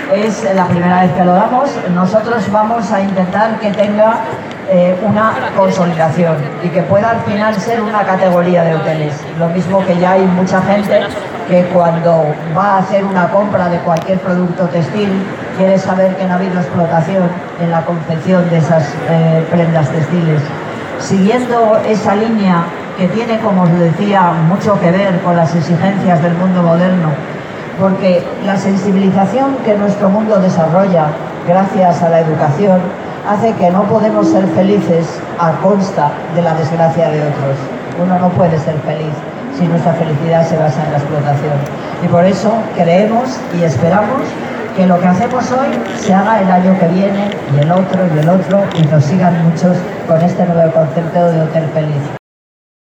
es la primera vez que lo damos. Nosotros vamos a intentar que tenga una consolidación y que pueda al final ser una categoría de hoteles. Lo mismo que ya hay mucha gente que cuando va a hacer una compra de cualquier producto textil quiere saber que no ha habido explotación en la confección de esas prendas textiles. Siguiendo esa línea que tiene, como os decía, mucho que ver con las exigencias del mundo moderno, porque la sensibilización que nuestro mundo desarrolla gracias a la educación hace que no podemos ser felices a costa de la desgracia de otros. Uno no puede ser feliz si nuestra felicidad se basa en la explotación. Y por eso creemos y esperamos que lo que hacemos hoy se haga el año que viene y el otro, y nos sigan muchos con este nuevo concepto de hotel feliz.